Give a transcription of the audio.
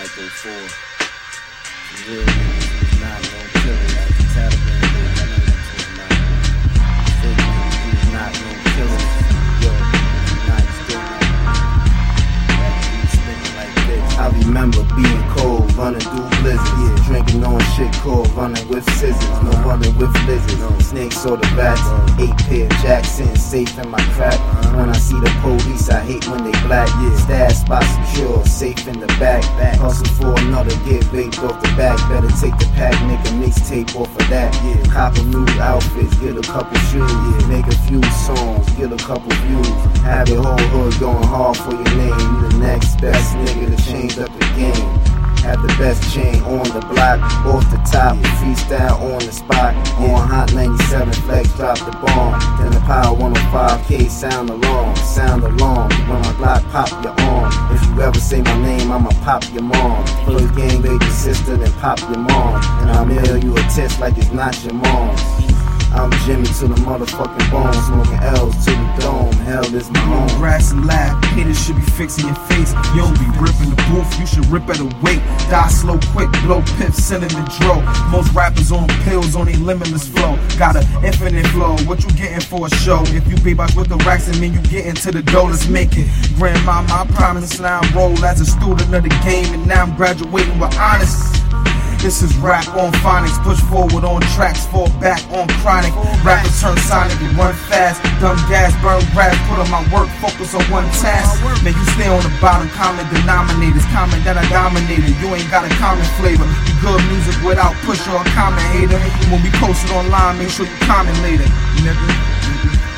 like 04. For real niggas who's not gonna kill it like the Taliban did. I know what I'm talking about. Fake niggas who's not gonna kill it. Yo, not still that beat spinning like this. I remember being cold, running through blizzards, drinking on shit cold, running with scissors, no running with lizards, snakes or the bats, 8 pair of Jackson, safe in my crack. When I see the police, I hate when they black. Stash spot secure, safe in the back. Hustle for another, get baked off the back. Better take the pack, make a mixtape off of that. Cop a new outfits, get a couple shoes, make a few songs, get a couple views. Have your whole hood going hard for your name. You the next best nigga to change up the game. Have the best chain on the block, off the top, freestyle on the spot. On Hot 97 Flex, drop the bomb. Then the Power 105K sound alarm. When my Glock pop your arm. If you ever say my name, I'ma pop your mom. First gang baby sister, then pop your mom. And I'll mail you a test like it's not your mom's. I'm Jimmy to the motherfucking bone, smoking L's to the dome. Hell is my home. Grass and laugh, haters should be fixing your face. You don't be ripping the booth, you should rip at a weight. Die slow, quick, blow piff, sending the dro. Most rappers on pills, on a limitless flow. Got an infinite flow, what you getting for a show? If you pay back with the racks, and mean you get into the dough, let's make it. Grandma, I promise, now I roll as a student of the game, and now I'm graduating with honors. This is rap on phonics, push forward on tracks, fall back on chronic. Rappers turn sonic and run fast, dumb gas, burn rap, put on my work, focus on one task. Man, you stay on the bottom, common denominators, common that I dominated. You ain't got a common flavor. You good music without push or a common hater. When we post it online, make sure you comment later, nigga.